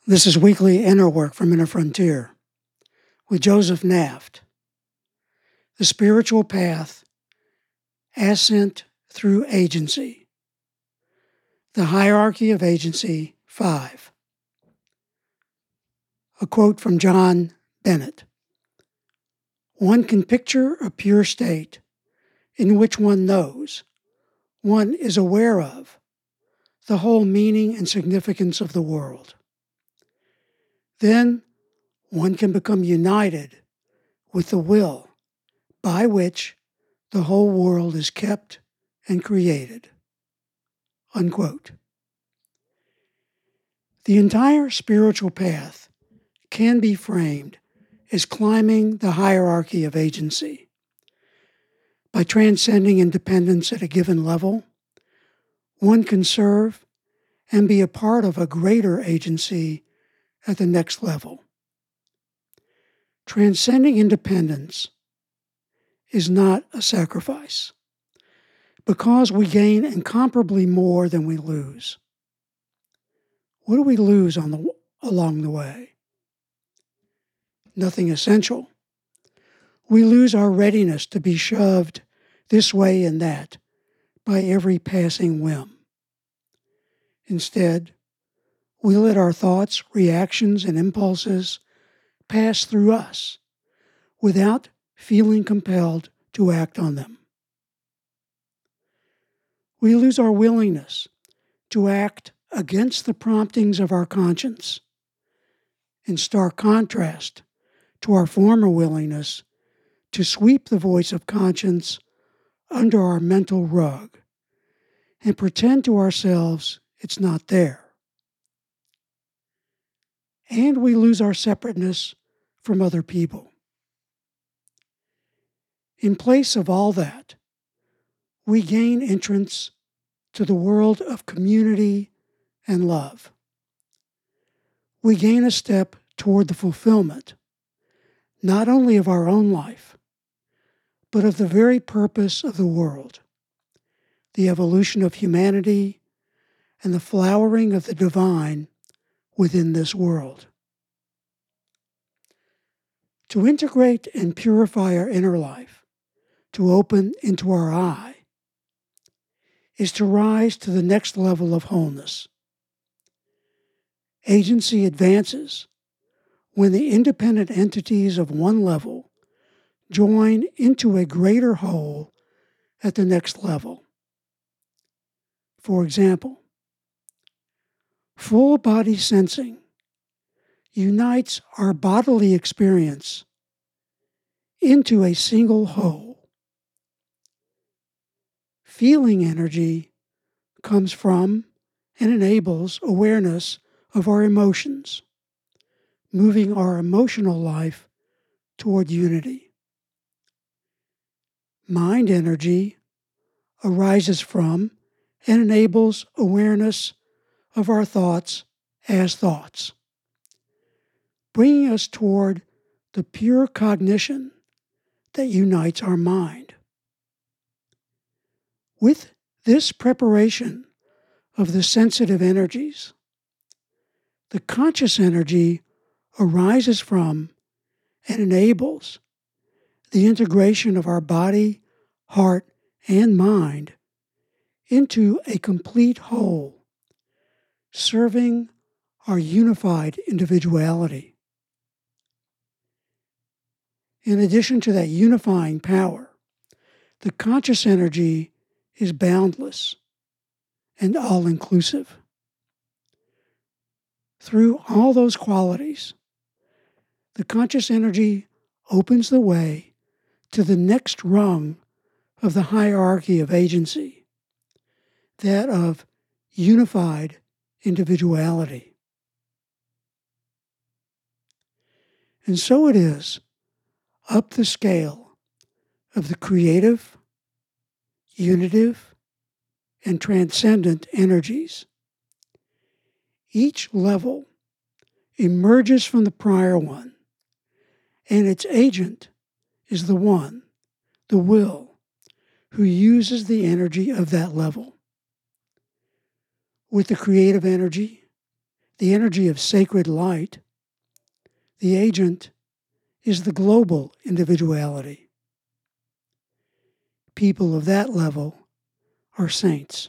This is weekly inner work from Inner Frontier with Joseph Naft. The Spiritual Path, Ascent Through Agency. The Hierarchy of Agency 5. A quote from John Bennett. One can picture a pure state in which one knows, one is aware of, the whole meaning and significance of the world. Then one can become united with the will by which the whole world is kept and created. Unquote. The entire spiritual path can be framed as climbing the hierarchy of agency. By transcending independence at a given level, one can serve and be a part of a greater agency at the next level. Transcending independence is not a sacrifice, because we gain incomparably more than we lose. What do we lose along the way? Nothing essential. We lose our readiness to be shoved this way and that by every passing whim. Instead, we let our thoughts, reactions, and impulses pass through us without feeling compelled to act on them. We lose our willingness to act against the promptings of our conscience, in stark contrast to our former willingness to sweep the voice of conscience under our mental rug and pretend to ourselves it's not there. And we lose our separateness from other people. In place of all that, we gain entrance to the world of community and love. We gain a step toward the fulfillment, not only of our own life, but of the very purpose of the world, the evolution of humanity, and the flowering of the divine within this world. To integrate and purify our inner life, to open into our I, is to rise to the next level of wholeness. Agency advances when the independent entities of one level join into a greater whole at the next level. For example, full body sensing unites our bodily experience into a single whole. Feeling energy comes from and enables awareness of our emotions, moving our emotional life toward unity. Mind energy arises from and enables awareness of our thoughts as thoughts, bringing us toward the pure cognition that unites our mind. With this preparation of the sensitive energies, the conscious energy arises from and enables the integration of our body, heart, and mind into a complete whole, serving our unified individuality. In addition to that unifying power, the conscious energy is boundless and all-inclusive. Through all those qualities, the conscious energy opens the way to the next rung of the hierarchy of agency, that of unified individuality. And so it is, up the scale of the creative, unitive, and transcendent energies. Each level emerges from the prior one, and its agent is the one, the will, who uses the energy of that level. With the creative energy, the energy of sacred light, the agent is the global individuality. People of that level are saints.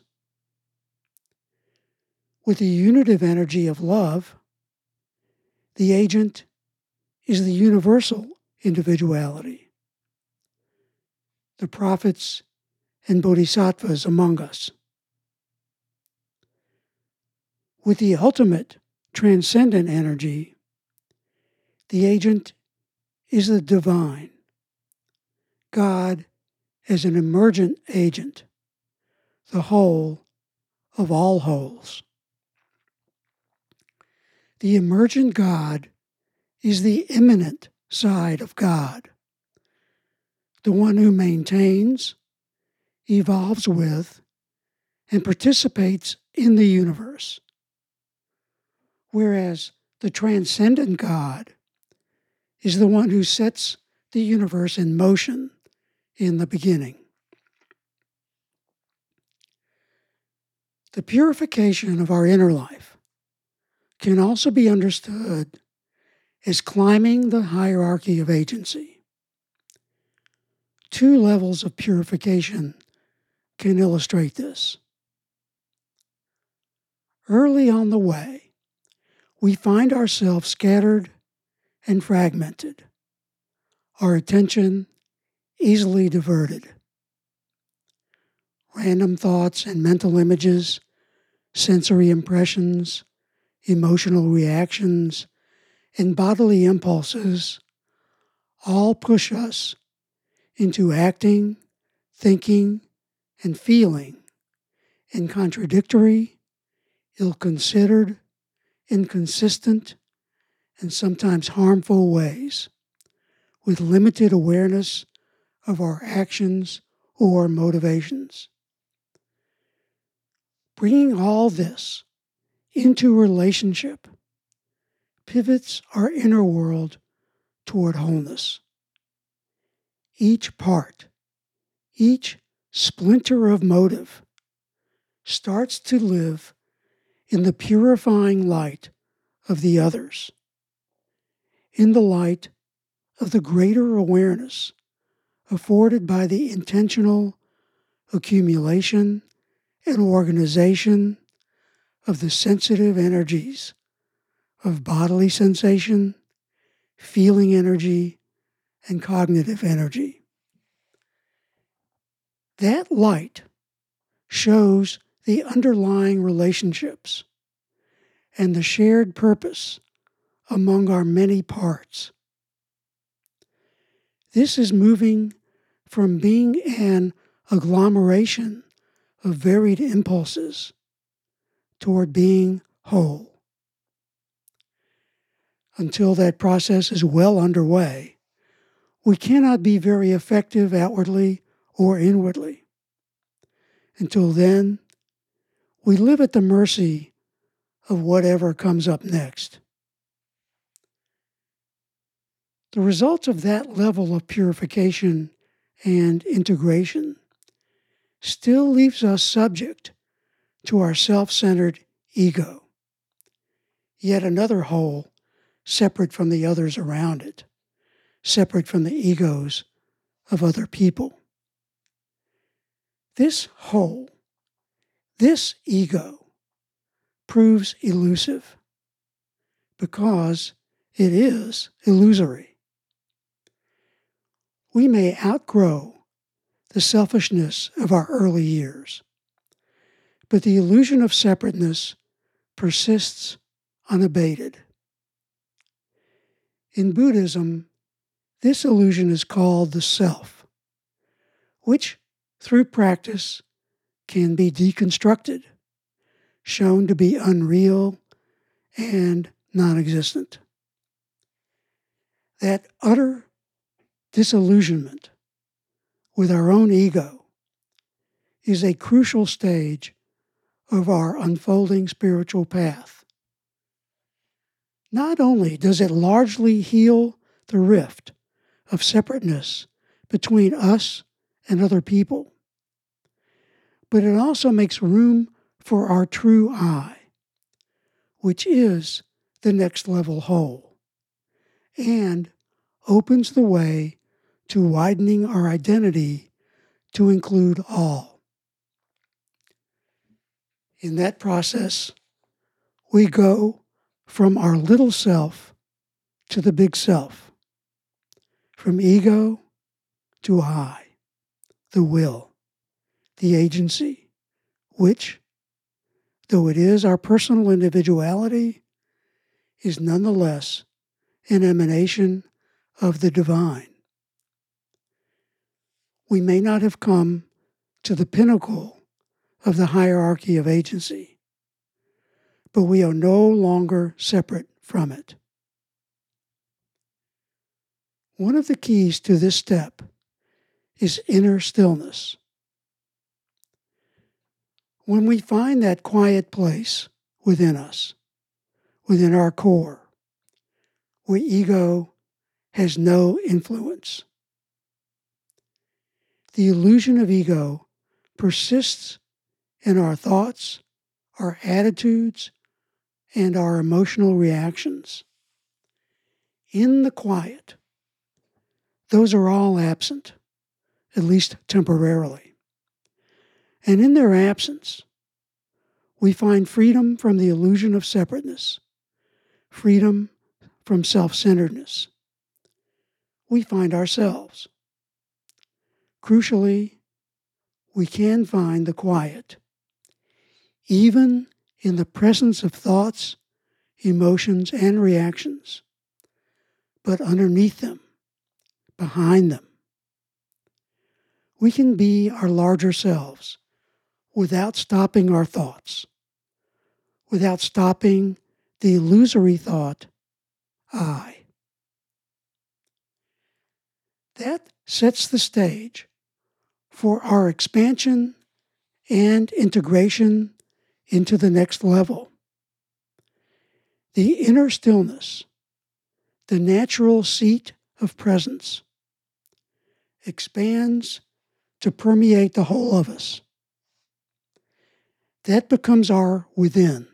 With the unitive energy of love, the agent is the universal individuality, the prophets and bodhisattvas among us. With the ultimate transcendent energy, the agent is the divine, God as an emergent agent, the whole of all wholes. The emergent God is the immanent side of God, the one who maintains, evolves with, and participates in the universe. Whereas the transcendent God is the one who sets the universe in motion in the beginning. The purification of our inner life can also be understood as climbing the hierarchy of agency. Two levels of purification can illustrate this. Early on the way, we find ourselves scattered and fragmented, our attention easily diverted. Random thoughts and mental images, sensory impressions, emotional reactions, and bodily impulses all push us into acting, thinking, and feeling in contradictory, ill-considered, inconsistent, and sometimes harmful ways, with limited awareness of our actions or motivations. Bringing all this into relationship pivots our inner world toward wholeness. Each part, each splinter of motive starts to live in the purifying light of the others, in the light of the greater awareness afforded by the intentional accumulation and organization of the sensitive energies of bodily sensation, feeling energy, and cognitive energy. That light shows the underlying relationships and the shared purpose among our many parts. This is moving from being an agglomeration of varied impulses toward being whole. Until that process is well underway, we cannot be very effective outwardly or inwardly. Until then, we live at the mercy of whatever comes up next. The result of that level of purification and integration still leaves us subject to our self-centered ego, yet another whole separate from the others around it, separate from the egos of other people. This whole, this ego, proves elusive because it is illusory. We may outgrow the selfishness of our early years, but the illusion of separateness persists unabated. In Buddhism, this illusion is called the self, which, through practice, can be deconstructed, shown to be unreal and non-existent. That utter disillusionment with our own ego is a crucial stage of our unfolding spiritual path. Not only does it largely heal the rift of separateness between us and other people, but it also makes room for our true I, which is the next level whole, and opens the way to widening our identity to include all. In that process, we go from our little self to the big self, from ego to I, the will, the agency, which, though it is our personal individuality, is nonetheless an emanation of the divine. We may not have come to the pinnacle of the hierarchy of agency, but we are no longer separate from it. One of the keys to this step is inner stillness. When we find that quiet place within us, within our core, where ego has no influence, the illusion of ego persists in our thoughts, our attitudes, and our emotional reactions. In the quiet, those are all absent, at least temporarily. And in their absence, we find freedom from the illusion of separateness, freedom from self-centeredness. We find ourselves. Crucially, we can find the quiet, even in the presence of thoughts, emotions, and reactions, but underneath them, behind them. We can be our larger selves without stopping our thoughts, without stopping the illusory thought, I. That sets the stage for our expansion and integration into the next level. The inner stillness, the natural seat of presence, expands to permeate the whole of us. That becomes our within.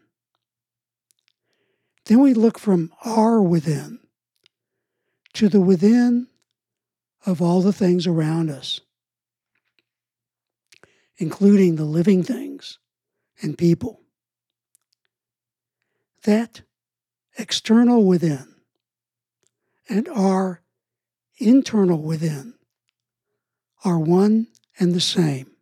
Then we look from our within to the within of all the things around us, including the living things and people. That external within and our internal within are one and the same.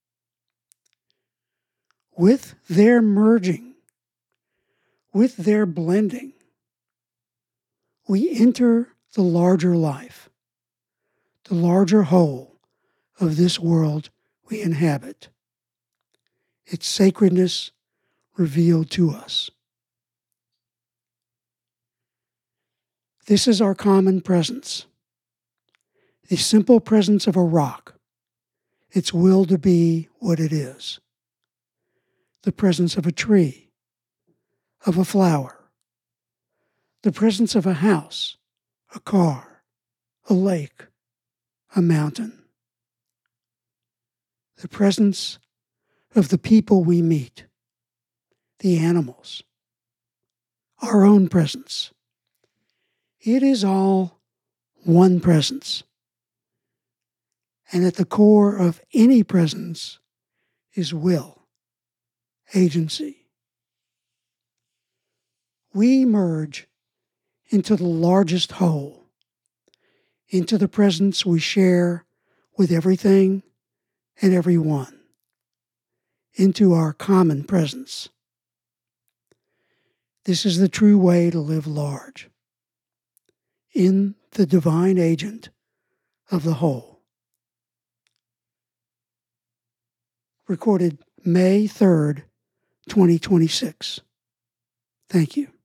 With their merging, with their blending, we enter the larger life, the larger whole of this world we inhabit, its sacredness revealed to us. This is our common presence, the simple presence of a rock, its will to be what it is, the presence of a tree, of a flower, the presence of a house, a car, a lake, a mountain, the presence of the people we meet, the animals, our own presence. It is all one presence. And at the core of any presence is will, agency. We merge into the largest whole, into the presence we share with everything and everyone, into our common presence. This is the true way to live large, in the divine agent of the whole. Recorded May 3rd, 2026. Thank you.